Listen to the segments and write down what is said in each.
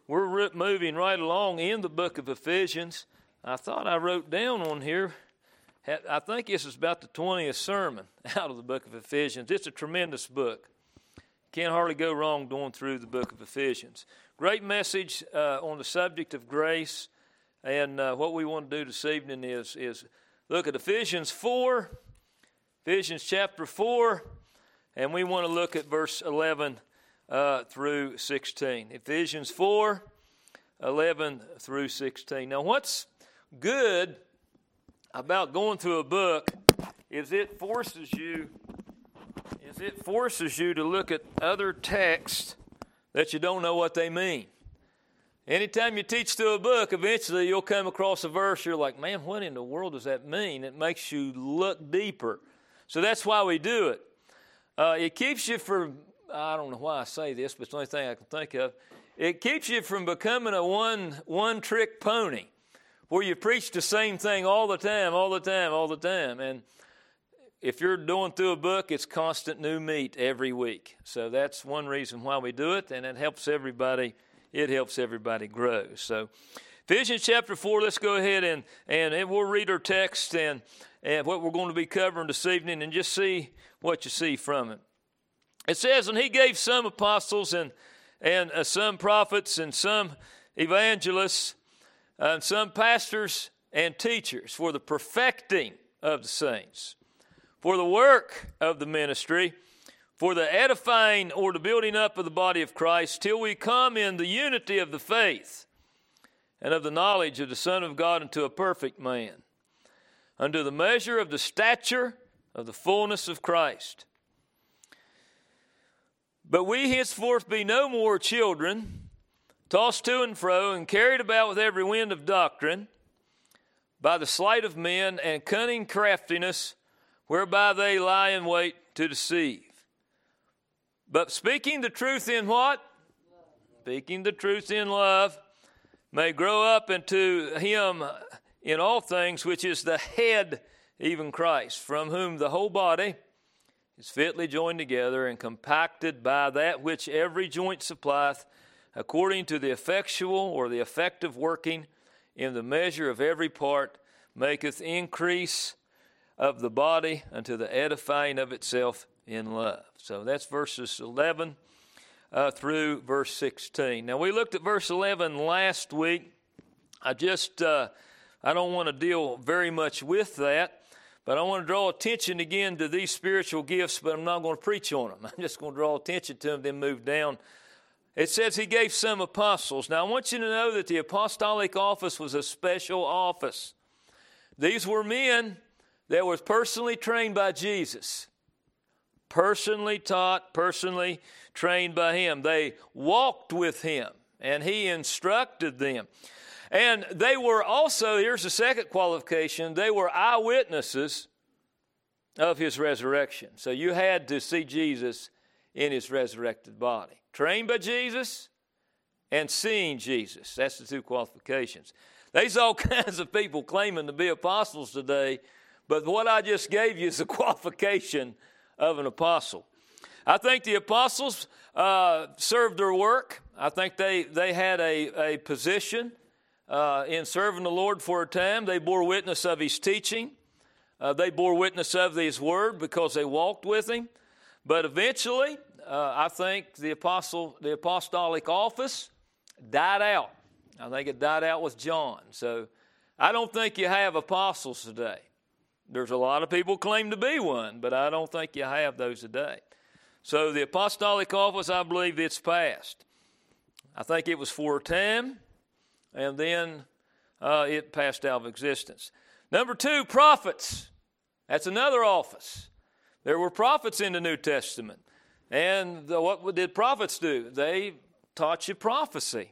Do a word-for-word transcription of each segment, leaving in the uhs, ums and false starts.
We're moving right along in the book of Ephesians. I thought I wrote down on here, I think this is about the twentieth sermon out of the book of Ephesians. It's a tremendous book. Can't hardly go wrong going through the book of Ephesians. Great message uh, on the subject of grace. And uh, what we want to do this evening is, is look at Ephesians four, Ephesians chapter four, and we want to look at verse eleven Uh, through sixteen. Ephesians four, eleven through sixteen. Now, what's good about going through a book is it forces you, is it forces you to look at other texts that you don't know what they mean. Anytime you teach through a book, eventually you'll come across a verse, you're like, man, what in the world does that mean? It makes you look deeper. So that's why we do it. Uh, it keeps you from I don't know why I say this, but it's the only thing I can think of. It keeps you from becoming a one, one-trick pony where you preach the same thing all the time, all the time, all the time. And if you're doing through a book, it's constant new meat every week. So that's one reason why we do it, and it helps everybody, it helps everybody grow. So Ephesians chapter four, let's go ahead and, and we'll read our text and, and what we're going to be covering this evening and just see what you see from it. It says, and he gave some apostles and, and uh, some prophets and some evangelists and some pastors and teachers for the perfecting of the saints, for the work of the ministry, for the edifying or the building up of the body of Christ, till we come in the unity of the faith and of the knowledge of the Son of God unto a perfect man, unto the measure of the stature of the fullness of Christ. But we henceforth be no more children, tossed to and fro, and carried about with every wind of doctrine, by the sleight of men and cunning craftiness, whereby they lie in wait to deceive. But speaking the truth in what? Speaking the truth in love, may grow up into him in all things, which is the head, even Christ, from whom the whole body is fitly joined together and compacted by that which every joint supplieth, according to the effectual or the effective working in the measure of every part, maketh increase of the body unto the edifying of itself in love. So that's verses eleven uh, through verse sixteen. Now we looked at verse eleven last week. I just, uh, I don't want to deal very much with that. But I want to draw attention again to these spiritual gifts, but I'm not going to preach on them. I'm just going to draw attention to them, then move down. It says he gave some apostles. Now, I want you to know that the apostolic office was a special office. These were men that were personally trained by Jesus, personally taught, personally trained by him. They walked with him, and he instructed them. And they were also, here's the second qualification, they were eyewitnesses of his resurrection. So you had to see Jesus in his resurrected body. Trained by Jesus and seeing Jesus. That's the two qualifications. There's all kinds of people claiming to be apostles today, but what I just gave you is the qualification of an apostle. I think the apostles uh, served their work. I think they, they had a, a position Uh, in serving the Lord for a time. They bore witness of his teaching. Uh, they bore witness of his word because they walked with him. But eventually, uh, I think the apostle, the apostolic office died out. I think it died out with John. So I don't think you have apostles today. There's a lot of people claim to be one, but I don't think you have those today. So the apostolic office, I believe it's past. I think it was for a time, and then uh, it passed out of existence. Number two, prophets. That's another office. There were prophets in the New Testament. And the, what did prophets do? They taught you prophecy.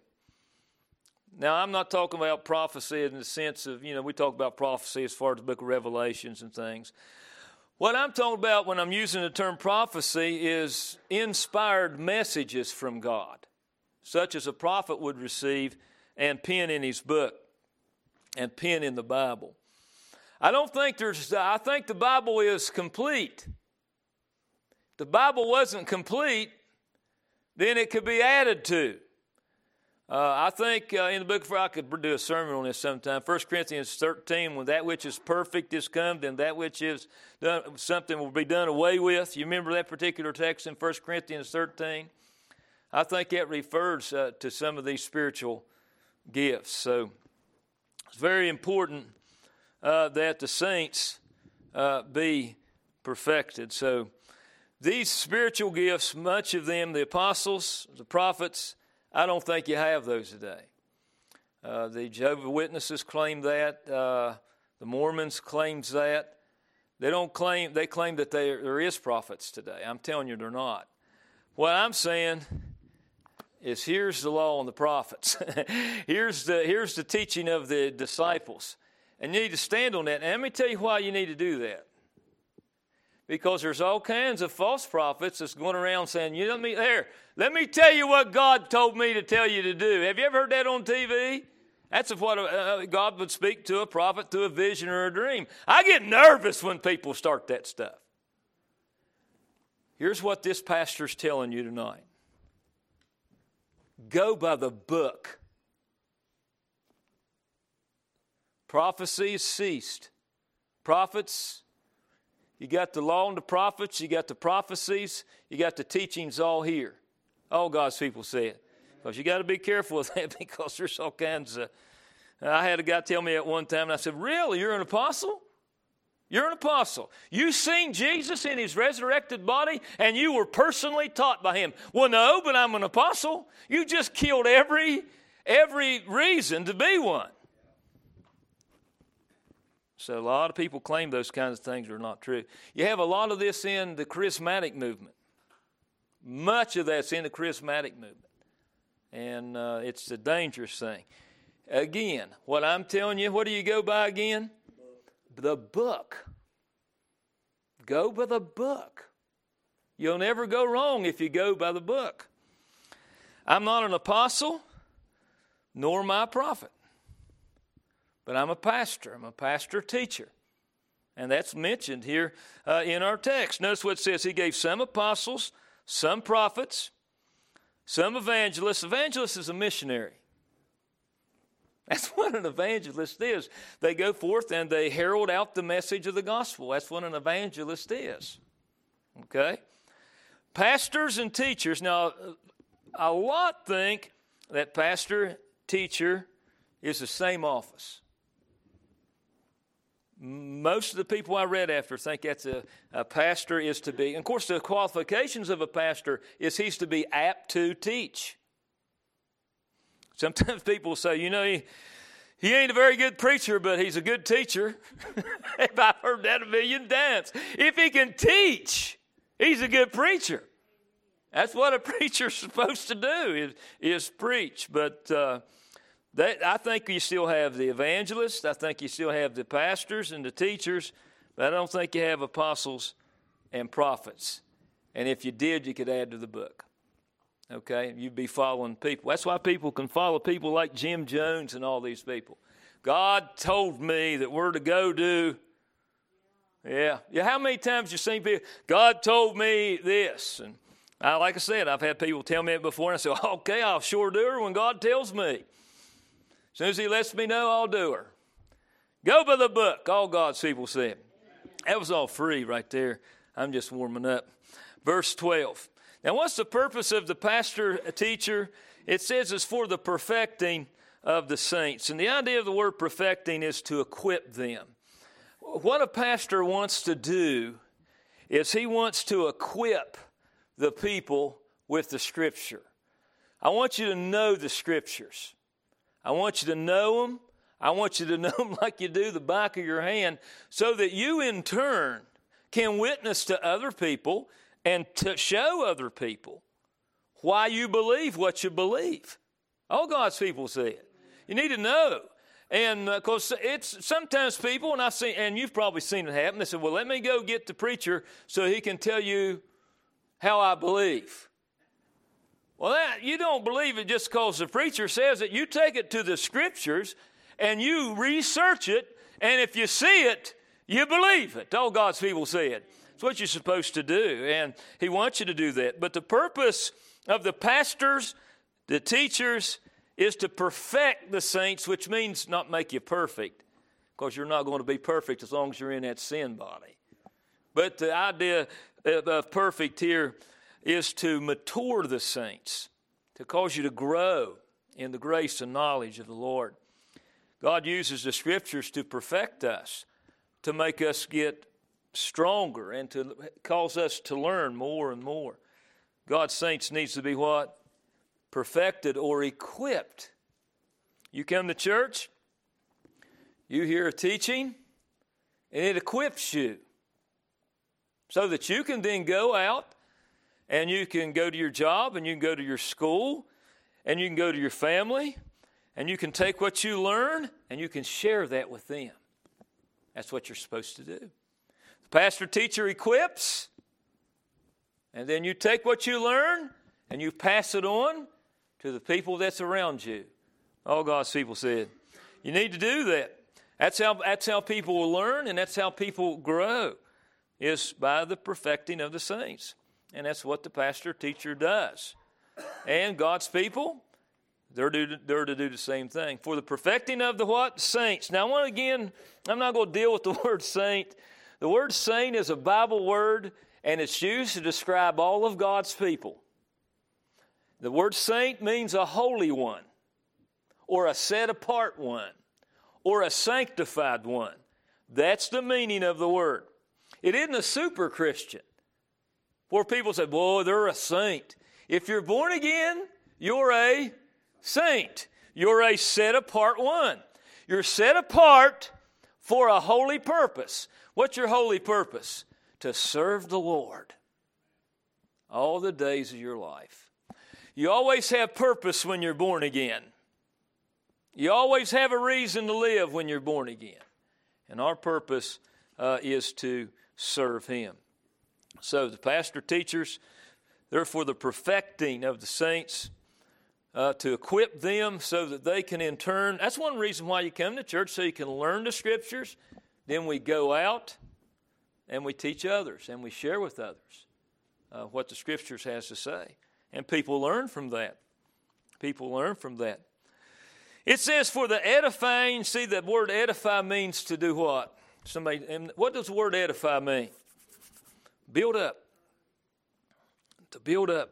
Now, I'm not talking about prophecy in the sense of, you know, we talk about prophecy as far as the book of Revelations and things. What I'm talking about when I'm using the term prophecy is inspired messages from God, such as a prophet would receive and pen in his book and pen in the Bible. I don't think there's, I think the Bible is complete. If the Bible wasn't complete, then it could be added to. Uh, I think uh, in the book of, I could do a sermon on this sometime. First Corinthians thirteen, when that which is perfect is come, then that which is done, something will be done away with. You remember that particular text in First Corinthians thirteen? I think it refers uh, to some of these spiritual gifts. So it's very important uh, that the saints uh, be perfected. So these spiritual gifts, much of them, the apostles, the prophets, I don't think you have those today. Uh, the Jehovah's Witnesses claim that. Uh, the Mormons claims that. They don't claim, they claim that they, there is prophets today. I'm telling you they're not. What I'm saying is here's the law and the prophets. here's the here's the teaching of the disciples. And you need to stand on that. And let me tell you why you need to do that. Because there's all kinds of false prophets that's going around saying, you know me there, let me tell you what God told me to tell you to do. Have you ever heard that on T V? That's what uh, God would speak to a prophet through a vision or a dream. I get nervous when people start that stuff. Here's what this pastor's telling you tonight. Go by the book. Prophecy has ceased. Prophets, you got the law and the prophets, you got the prophecies, you got the teachings all here. All God's people say it. Because you got to be careful with that because there's all kinds of... I had a guy tell me at one time, and I said, really, you're an apostle? You're an apostle. You seen Jesus in his resurrected body, and you were personally taught by him. Well, no, but I'm an apostle. You just killed every, every reason to be one. So a lot of people claim those kinds of things are not true. You have a lot of this in the charismatic movement. Much of that's in the charismatic movement. And uh, it's a dangerous thing. Again, what I'm telling you, what do you go by again? The book. Go by the book. You'll never go wrong if you go by the book. I'm not an apostle, nor am I a prophet. But I'm a pastor. I'm a pastor teacher. And that's mentioned here uh, in our text. Notice what it says. He gave some apostles, some prophets, some evangelists. Evangelist is a missionary. That's what an evangelist is. They go forth and they herald out the message of the gospel. That's what an evangelist is. Okay? Pastors and teachers. Now, a lot think that pastor, teacher is the same office. Most of the people I read after think that's a, a pastor is to be. And of course, the qualifications of a pastor is he's to be apt to teach. Sometimes people say, you know, he, he ain't a very good preacher, but he's a good teacher. I've heard that a million times. If he can teach, he's a good preacher. That's what a preacher's supposed to do, is, is preach. But uh, that, I think you still have the evangelists. I think you still have the pastors and the teachers. But I don't think you have apostles and prophets. And if you did, you could add to the book. Okay, you'd be following people. That's why people can follow people like Jim Jones and all these people. God told me that we're to go do. Yeah, yeah. How many times you seen people? God told me this, and I, like I said, I've had people tell me it before, and I say, "Okay, I'll sure do her when God tells me. As soon as He lets me know, I'll do her." Go by the book. All God's people said. That was all free right there. I'm just warming up. Verse twelve. Now, what's the purpose of the pastor, teacher? It says it's for the perfecting of the saints. And the idea of the word perfecting is to equip them. What a pastor wants to do is he wants to equip the people with the Scripture. I want you to know the Scriptures. I want you to know them. I want you to know them like you do the back of your hand, so that you in turn can witness to other people and to show other people why you believe what you believe. All God's people say it. You need to know. And because uh, it's sometimes people, and I've seen, and you've probably seen it happen, they say, well, let me go get the preacher so he can tell you how I believe. Well, that, you don't believe it just because the preacher says it. You take it to the Scriptures and you research it, and if you see it, you believe it. All God's people say it. It's what you're supposed to do, and He wants you to do that. But the purpose of the pastors, the teachers, is to perfect the saints, which means not make you perfect, because you're not going to be perfect as long as you're in that sin body. But the idea of perfect here is to mature the saints, to cause you to grow in the grace and knowledge of the Lord. God uses the Scriptures to perfect us, to make us get stronger, and to cause us to learn more and more. God's saints needs to be what? Perfected or equipped. You come to church, you hear a teaching, and it equips you so that you can then go out and you can go to your job and you can go to your school and you can go to your family and you can take what you learn and you can share that with them. That's what you're supposed to do. The pastor teacher equips, and then you take what you learn and you pass it on to the people that's around you. All God's people said, you need to do that. That's how, that's how people will learn, and that's how people grow, is by the perfecting of the saints. And that's what the pastor teacher does. And God's people, they're to, they're to do the same thing. For the perfecting of the what? Saints. Now, I want again, I'm not going to deal with the word saint. The word saint is a Bible word, and it's used to describe all of God's people. The word saint means a holy one, or a set-apart one, or a sanctified one. That's the meaning of the word. It isn't a super Christian, where people say, boy, they're a saint. If you're born again, you're a saint. You're a set-apart one. You're set apart for a holy purpose. What's your holy purpose? To serve the Lord all the days of your life. You always have purpose when you're born again. You always have a reason to live when you're born again. And our purpose uh, is to serve Him. So the pastor teachers, they're for the perfecting of the saints, uh, to equip them so that they can in turn, that's one reason why you come to church, so you can learn the Scriptures. Then we go out and we teach others and we share with others uh, what the Scriptures has to say. And people learn from that. People learn from that. It says for the edifying, see that word edify means to do what? Somebody, and what does the word edify mean? Build up. To build up.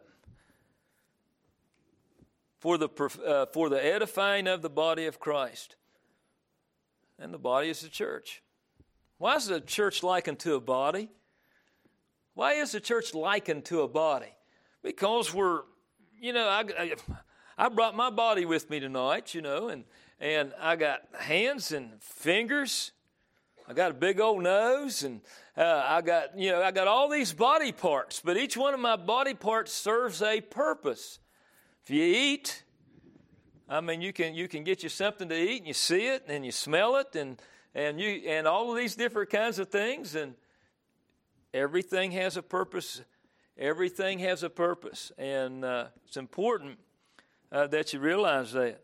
For the, uh, for the edifying of the body of Christ. And the body is the church. Why is the church likened to a body? Why is the church likened to a body? Because we're, you know, I, I, I brought my body with me tonight, you know, and, and I got hands and fingers. I got a big old nose, and uh, I got, you know, I got all these body parts, but each one of my body parts serves a purpose. If you eat, I mean, you can you can get you something to eat, and you see it, and you smell it, and and you and all of these different kinds of things, and everything has a purpose. Everything has a purpose, and uh, it's important uh, that you realize that.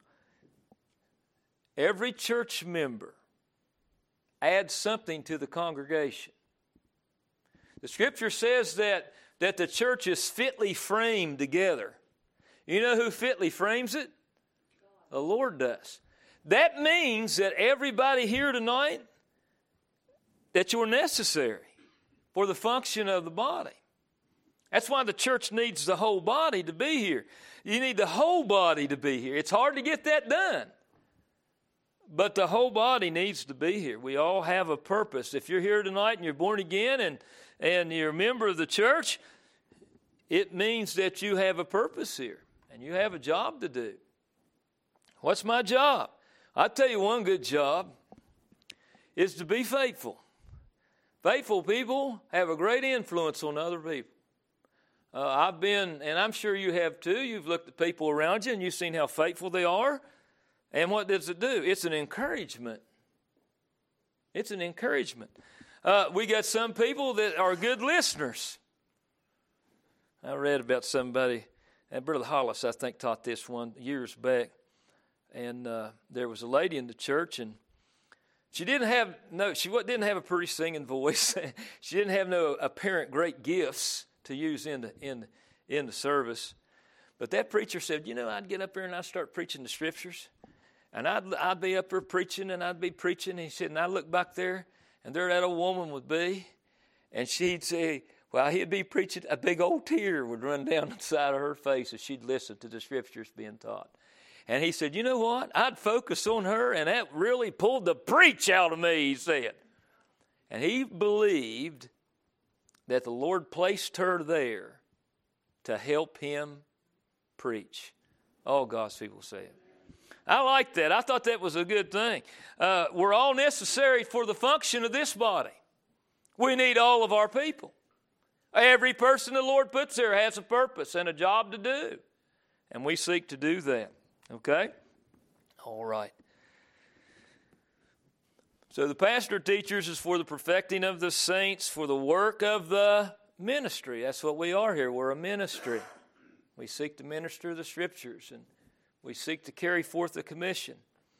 Every church member adds something to the congregation. The Scripture says that, that the church is fitly framed together. You know who fitly frames it? The Lord does. That means that everybody here tonight, that you're necessary for the function of the body. That's why the church needs the whole body to be here. You need the whole body to be here. It's hard to get that done. But the whole body needs to be here. We all have a purpose. If you're here tonight and you're born again and, and you're a member of the church, it means that you have a purpose here. And you have a job to do. What's my job? I'll tell you one good job is to be faithful. Faithful people have a great influence on other people. Uh, I've been, and I'm sure you have too, you've looked at people around you and you've seen how faithful they are. And what does it do? It's an encouragement. It's an encouragement. Uh, we got some people that are good listeners. I read about somebody, and Brother Hollis, I think, taught this one years back. And uh, there was a lady in the church, and she didn't have no, she didn't have a pretty singing voice. She didn't have no apparent great gifts to use in the in in the service. But that preacher said, you know, I'd get up there and I'd start preaching the Scriptures. And I'd, I'd be up there preaching and I'd be preaching. And he said, and I'd look back there and there that old woman would be. And she'd say, while he'd be preaching, a big old tear would run down the side of her face as she'd listen to the Scriptures being taught. And he said, you know what? I'd focus on her, and that really pulled the preach out of me, he said. And he believed that the Lord placed her there to help him preach. All God's people say it. I like that. I thought that was a good thing. Uh, we're all necessary for the function of this body. We need all of our people. Every person the Lord puts there has a purpose and a job to do. And we seek to do that. Okay? All right. So the pastor teachers is for the perfecting of the saints, for the work of the ministry. That's what we are here. We're a ministry. We seek to minister the Scriptures, and we seek to carry forth the commission.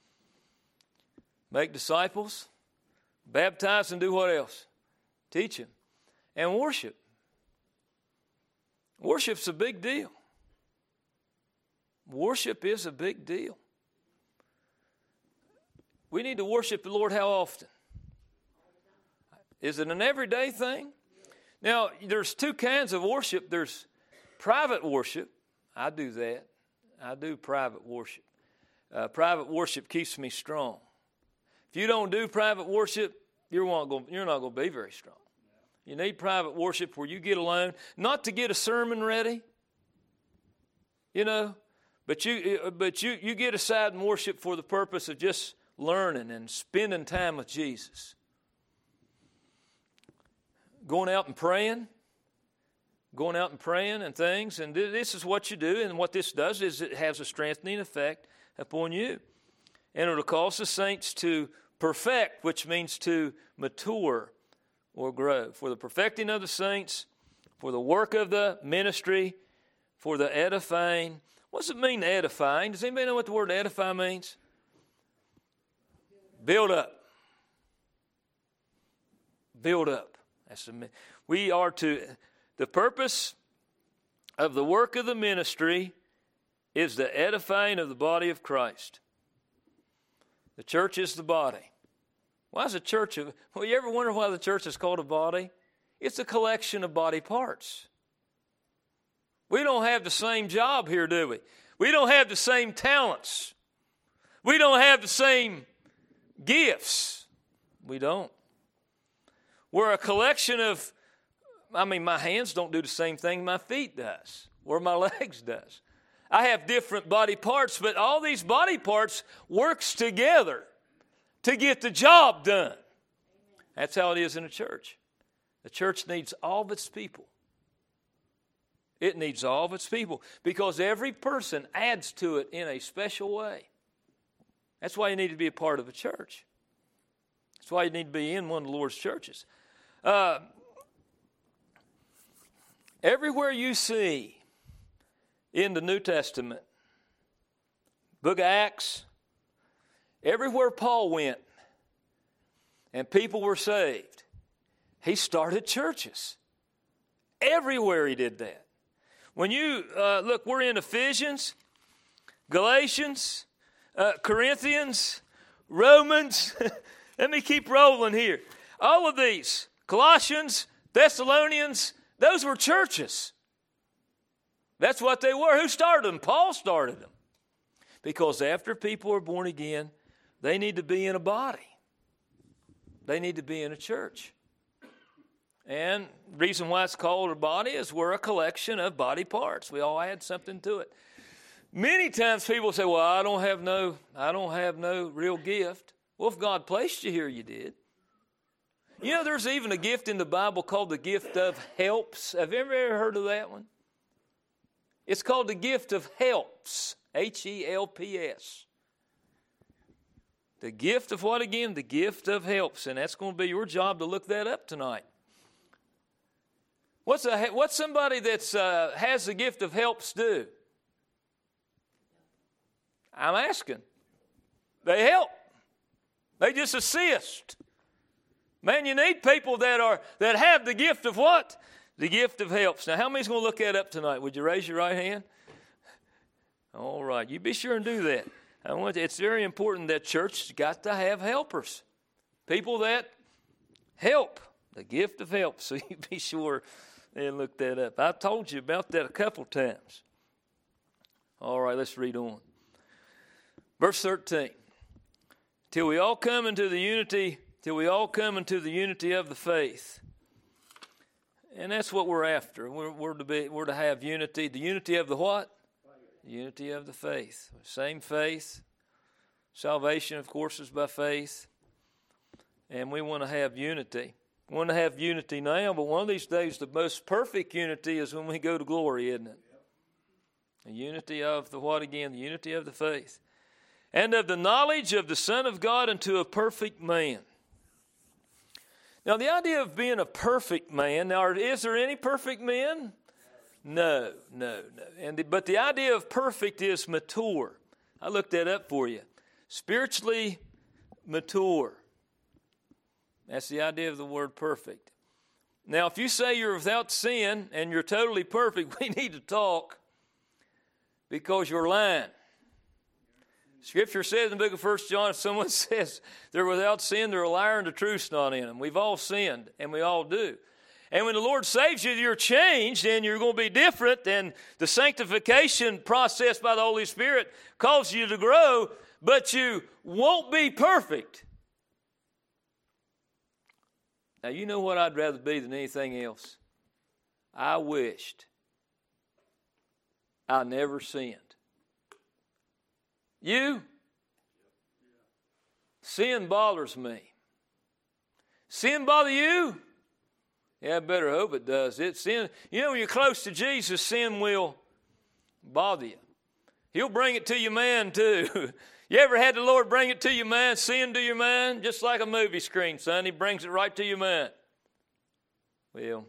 Make disciples, baptize, and do what else? Teach them. And worship. Worship's a big deal. Worship is a big deal. We need to worship the Lord how often? Is it an everyday thing? Now, there's two kinds of worship. There's private worship. I do that. I do private worship. Uh, private worship keeps me strong. If you don't do private worship, you're not going, you're not going to be very strong. You need private worship where you get alone, not to get a sermon ready, you know, but you but you, you get aside and worship for the purpose of just learning and spending time with Jesus. Going out and praying, going out and praying and things, and this is what you do, and what this does is it has a strengthening effect upon you. And it'll cause the saints to perfect, which means to mature or grow. For the perfecting of the saints, for the work of the ministry, for the edifying. What does it mean, edifying? Does anybody know what the word edify means? Build up. Build up. That's the, we are to, the purpose of the work of the ministry is the edifying of the body of Christ. The church is the body. Why is a church? A, well, you ever wonder why the church is called a body? It's a collection of body parts. We don't have the same job here, do we? We don't have the same talents. We don't have the same gifts. We don't. We're a collection of, I mean, my hands don't do the same thing my feet does, or my legs does. I have different body parts, but all these body parts works together to get the job done. That's how it is in a church. The church needs all of its people. It needs all of its people because every person adds to it in a special way. That's why you need to be a part of a church. That's why you need to be in one of the Lord's churches. Uh, everywhere you see in the New Testament, book of Acts, everywhere Paul went and people were saved, he started churches. Everywhere he did that. When you, uh, look, we're in Ephesians, Galatians, uh, Corinthians, Romans. Let me keep rolling here. All of these, Colossians, Thessalonians, those were churches. That's what they were. Who started them? Paul started them. Because after people are born again, they need to be in a body. They need to be in a church. And the reason why it's called a body is we're a collection of body parts. We all add something to it. Many times people say, well, I don't have no, I don't have no real gift. Well, if God placed you here, you did. You know, there's even a gift in the Bible called the gift of helps. Have you ever heard of that one? It's called the gift of helps, H E L P S. The gift of what again? The gift of helps. And that's going to be your job to look that up tonight. What's a what's somebody that uh, has the gift of helps do? I'm asking. They help. They just assist. Man, you need people that are that have the gift of what? The gift of helps. Now, how many's going to look that up tonight? Would you raise your right hand? All right. You be sure and do that. I want to, it's very important that church got to have helpers. People that help. The gift of help. So you be sure and look that up. I told you about that a couple times. All right, let's read on. Verse thirteen. Till we all come into the unity, till we all come into the unity of the faith. And that's what we're after. We're, we're to be, we're to have unity. The unity of the what? The unity of the faith. Same faith. Salvation, of course, is by faith. And we want to have unity. We want to have unity now, but one of these days the most perfect unity is when we go to glory, isn't it? The unity of the what again? The unity of the faith. And of the knowledge of the Son of God unto a perfect man. Now, the idea of being a perfect man, now, is there any perfect men? No, no, no. And the, but the idea of perfect is mature. I looked that up for you. Spiritually mature. That's the idea of the word perfect. Now, if you say you're without sin and you're totally perfect, we need to talk because you're lying. Scripture says in the book of First John, if someone says they're without sin, they're a liar and the truth's not in them. We've all sinned, and we all do. And when the Lord saves you, you're changed, and you're going to be different, and the sanctification process by the Holy Spirit causes you to grow, but you won't be perfect. Now, you know what I'd rather be than anything else? I wished I never sinned. You? Sin bothers me. Sin bother you? Yeah, I better hope it does. It sin. You know, when you're close to Jesus, sin will bother you. He'll bring it to your mind too. You ever had the Lord bring it to your mind, sin to your mind? Just like a movie screen, son. He brings it right to your mind. Well,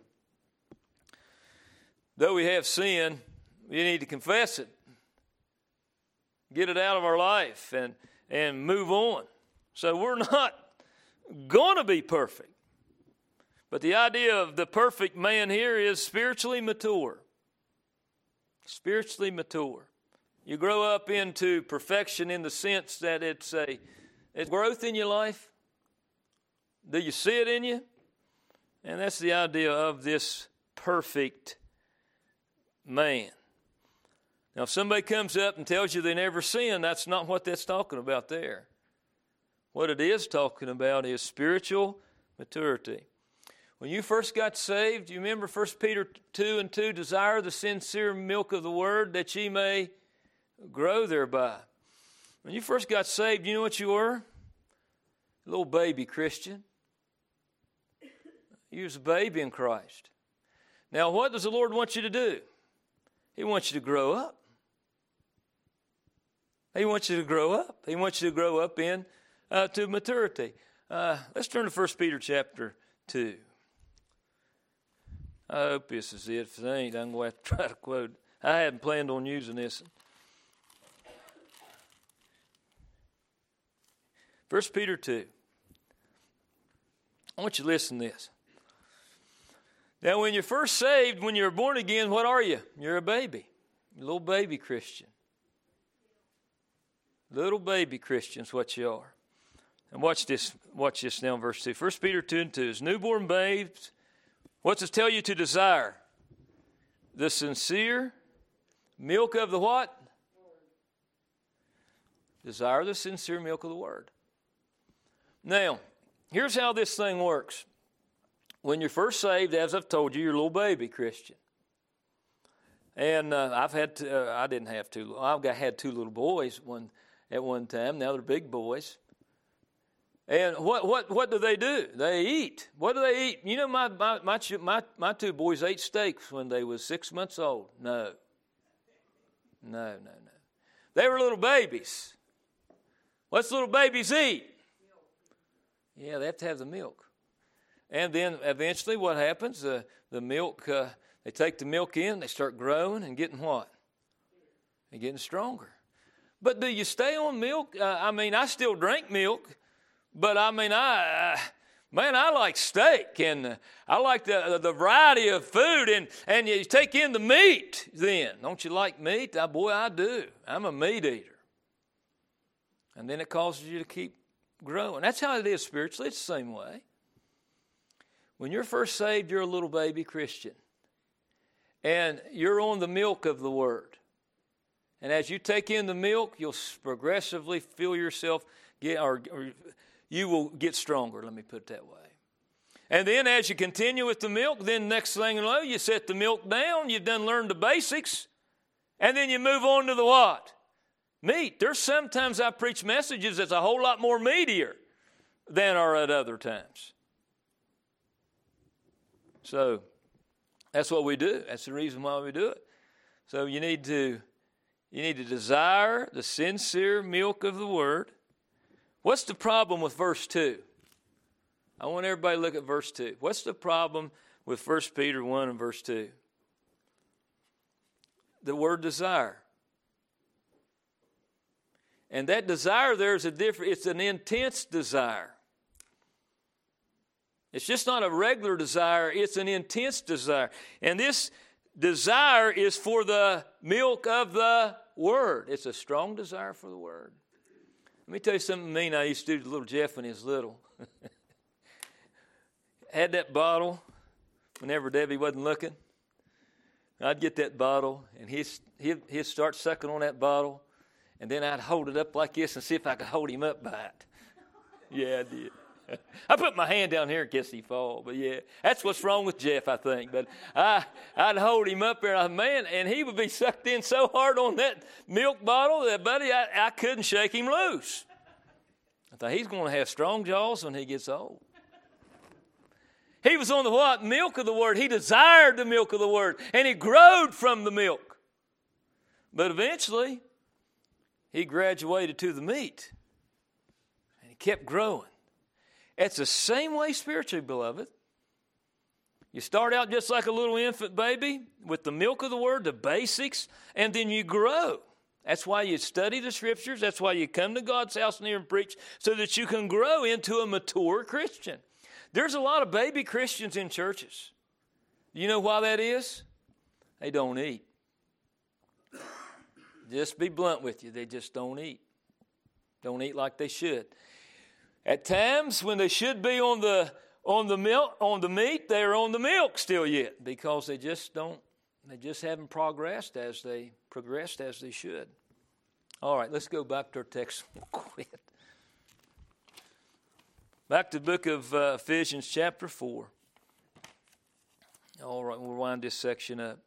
though we have sin, we need to confess it. Get it out of our life and, and move on. So we're not going to be perfect. But the idea of the perfect man here is spiritually mature. Spiritually mature. You grow up into perfection in the sense that it's a it's growth in your life. Do you see it in you? And that's the idea of this perfect man. Now, if somebody comes up and tells you they never sin, that's not what that's talking about there. What it is talking about is spiritual maturity. When you first got saved, you remember First Peter two and two, desire the sincere milk of the word that ye may grow thereby. When you first got saved, you know what you were? A little baby Christian. You was a baby in Christ. Now, what does the Lord want you to do? He wants you to grow up. He wants you to grow up. He wants you to grow up in uh, to maturity. Uh, let's turn to First Peter chapter two. I hope this is it. If it ain't, I'm going to have to try to quote. I hadn't planned on using this. First Peter two. I want you to listen to this. Now, when you're first saved, when you're born again, what are you? You're a baby. A little baby Christian. Little baby Christian's what you are. And watch this, watch this now in verse two. First Peter two and two. As newborn babes, what's it tell you to desire? The sincere milk of the what? Desire the sincere milk of the word. Now, here's how this thing works. When you're first saved, as I've told you, you're a little baby Christian. And uh, I've had, to, uh, I didn't have two, I've got, had two little boys one at one time. Now they're big boys. And what what what do they do? They eat. What do they eat? You know, my my my my, my two boys ate steaks when they was six months old. No. No, no, no. They were little babies. What's little babies eat? Yeah, they have to have the milk. And then eventually what happens? The, the milk, uh, they take the milk in, they start growing and getting what? They're getting stronger. But do you stay on milk? Uh, I mean, I still drink milk, but I mean, I, uh, Man, I like steak, and uh, I like the the variety of food, and, and you take in the meat then. Don't you like meat? Oh, boy, I do. I'm a meat eater. And then it causes you to keep growing. That's how it is spiritually. It's the same way. When you're first saved, you're a little baby Christian. And you're on the milk of the Word. And as you take in the milk, you'll progressively feel yourself get, or, or you will get stronger, let me put it that way. And then as you continue with the milk, then next thing you know, you set the milk down, you've done learned the basics, and then you move on to the what? Meat. There's sometimes I preach messages that's a whole lot more meatier than are at other times. So that's what we do. That's the reason why we do it. So you need to you need to desire the sincere milk of the Word. What's the problem with verse two? I want everybody to look at verse two. What's the problem with First Peter one and verse two? The word desire. And that desire there is a different, it's an intense desire. It's just not a regular desire, it's an intense desire. And this desire is for the milk of the Word. It's a strong desire for the Word. Let me tell you something mean I used to do to little Jeff when he was little. Had that bottle whenever Debbie wasn't looking. I'd get that bottle, and he'd, he'd, he'd start sucking on that bottle, and then I'd hold it up like this and see if I could hold him up by it. Yeah, I did. I put my hand down here in case he fall, but yeah, that's what's wrong with Jeff, I think. But I, I'd hold him up there, and I, man, and he would be sucked in so hard on that milk bottle that, buddy, I, I couldn't shake him loose. I thought he's going to have strong jaws when he gets old. He was on the what? Milk of the Word. He desired the milk of the Word, and he growed from the milk. But eventually, he graduated to the meat, and he kept growing. It's the same way spiritually, beloved. You start out just like a little infant baby with the milk of the Word, the basics, and then you grow. That's why you study the Scriptures. That's why you come to God's house and hear and preach, so that you can grow into a mature Christian. There's a lot of baby Christians in churches. You know why that is? They don't eat. Just be blunt with you. They just don't eat. Don't eat like they should. At times when they should be on the on the milk on the meat, they're on the milk still yet, because they just don't they just haven't progressed as they progressed as they should. All right, let's go back to our text. We'll quit. Back to the book of uh, Ephesians chapter four. All right, we'll wind this section up.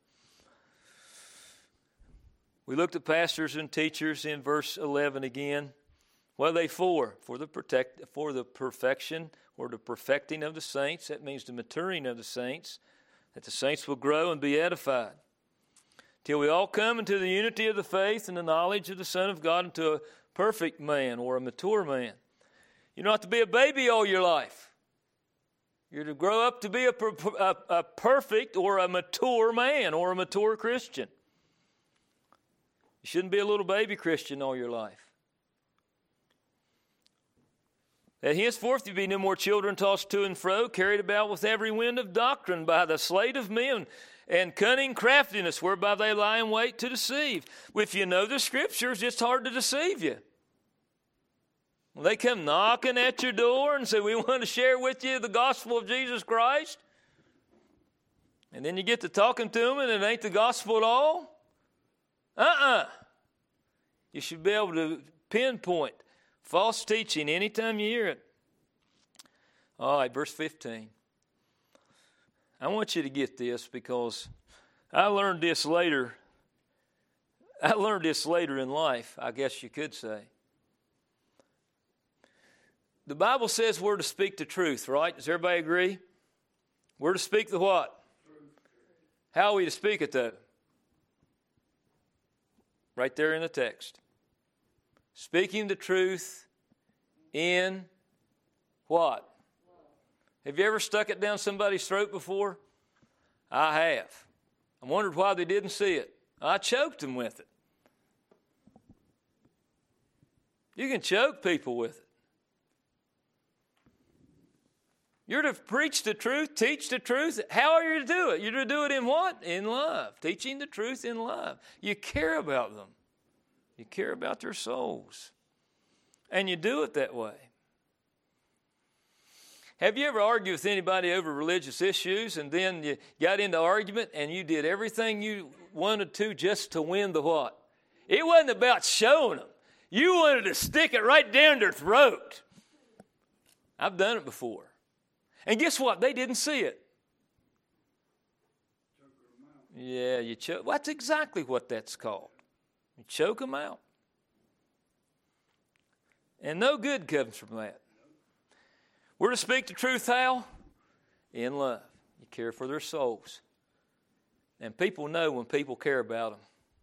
We looked at pastors and teachers in verse eleven again. What are they for? For the protect, for the perfection or the perfecting of the saints. That means the maturing of the saints, that the saints will grow and be edified, till we all come into the unity of the faith and the knowledge of the Son of God, into a perfect man or a mature man. You're not to be a baby all your life. You're to grow up to be a, a, a perfect or a mature man or a mature Christian. You shouldn't be a little baby Christian all your life. That henceforth you be no more children tossed to and fro, carried about with every wind of doctrine by the sleight of men and cunning craftiness, whereby they lie in wait to deceive. If you know the Scriptures, it's hard to deceive you. Well, they come knocking at your door and say, we want to share with you the gospel of Jesus Christ. And then you get to talking to them and it ain't the gospel at all. Uh-uh. You should be able to pinpoint false teaching anytime you hear it. All right, verse fifteen. I want you to get this, because I learned this later. I learned this later in life, I guess you could say. The Bible says we're to speak the truth, right? Does everybody agree? We're to speak the what? How are we to speak it, though? Right there in the text. Speaking the truth in what? Have you ever stuck it down somebody's throat before? I have. I wondered why they didn't see it. I choked them with it. You can choke people with it. You're to preach the truth, teach the truth. How are you to do it? You're to do it in what? In love. Teaching the truth in love. You care about them. You care about their souls. And you do it that way. Have you ever argued with anybody over religious issues and then you got into argument and you did everything you wanted to just to win the what? It wasn't about showing them. You wanted to stick it right down their throat. I've done it before. And guess what? They didn't see it. Yeah, you choke. Well, that's exactly what that's called. You choke them out. And no good comes from that. We're to speak the truth how? In love. You care for their souls. And people know when people care about them.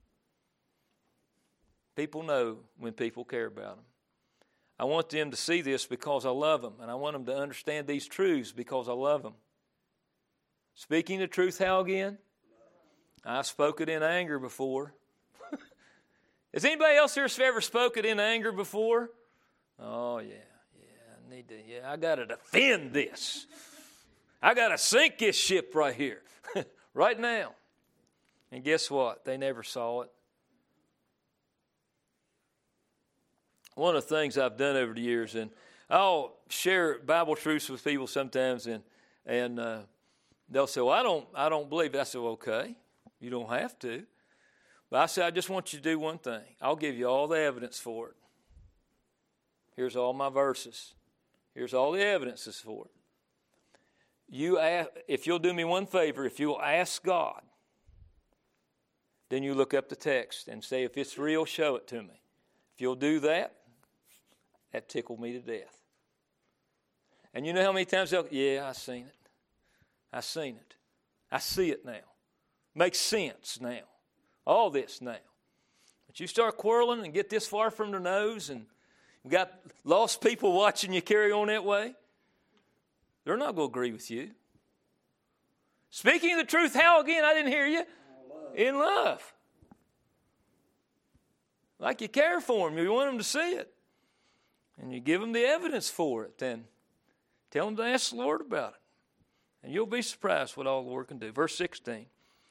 People know when people care about them. I want them to see this because I love them. And I want them to understand these truths because I love them. Speaking the truth how again? I spoke it in anger before. Has anybody else here ever spoken it in anger before? Oh, yeah. Yeah, I need to, yeah, I got to defend this. I got to sink this ship right here. Right now. And guess what? They never saw it. One of the things I've done over the years, and I'll share Bible truths with people sometimes, and and uh, they'll say, well, I don't, I don't believe it. I said, well, okay, you don't have to. But I said, I just want you to do one thing. I'll give you all the evidence for it. Here's all my verses. Here's all the evidences for it. You ask, if you'll do me one favor, if you'll ask God, then you look up the text and say, if it's real, show it to me. If you'll do that, that tickled me to death. And you know how many times they'll, yeah, I seen it. I seen it. I see it now. Makes sense now. All this now. But you start quarreling and get this far from their nose and you got lost people watching you carry on that way, they're not going to agree with you. Speaking the truth, how again? I didn't hear you. Love. In love. Like you care for them. You want them to see it. And you give them the evidence for it. Then tell them to ask the Lord about it. And you'll be surprised what all the Lord can do. Verse sixteen.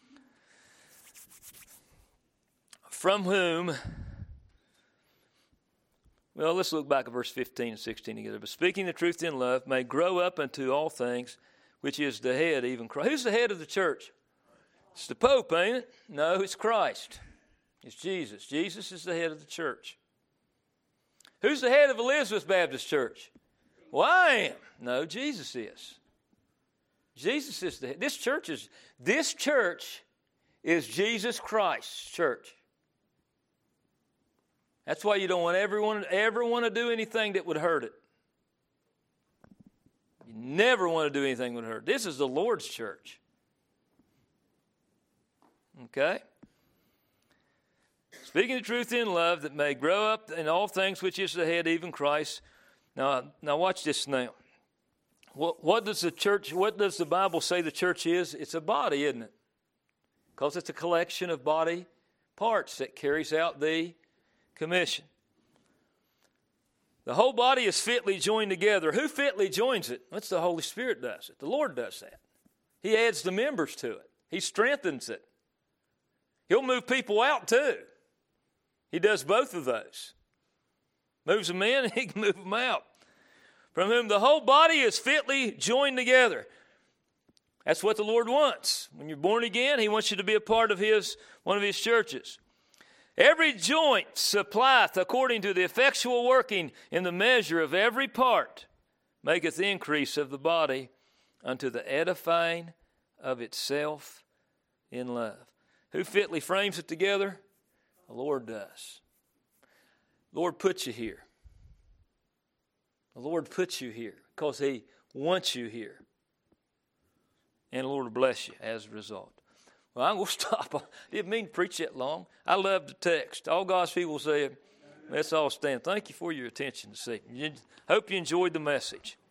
From whom... Well, let's look back at verse fifteen and sixteen together. But speaking the truth in love may grow up unto all things, which is the head, even Christ. Who's the head of the church? It's the Pope, ain't it? No, it's Christ. It's Jesus. Jesus is the head of the church. Who's the head of Elizabeth Baptist Church? Well, I am. No, Jesus is. Jesus is the head. This church is, this church is Jesus Christ's church. That's why you don't want everyone ever want to do anything that would hurt it. You never want to do anything that would hurt it. This is the Lord's church. Okay? Speaking the truth in love, that may grow up in all things which is the head, even Christ. Now, now watch this now. What, what does the church, what does the Bible say the church is? It's a body, isn't it? Because it's a collection of body parts that carries out the commission. The whole body is fitly joined together. Who fitly joins it? That's the Holy Spirit does it. The Lord does that. He adds the members to it. He strengthens it. He'll move people out too. He does both of those. Moves them in and he can move them out. From whom the whole body is fitly joined together. That's what the Lord wants. When you're born again, He wants you to be a part of His, one of His churches. Every joint supplieth according to the effectual working in the measure of every part, maketh increase of the body unto the edifying of itself in love. Who fitly frames it together? The Lord does. The Lord puts you here. The Lord puts you here because He wants you here. And the Lord will bless you as a result. Well, I'm going to stop. I didn't mean to preach that long. I love the text. All God's people say, let's all stand. Thank you for your attention this evening. Hope you enjoyed the message.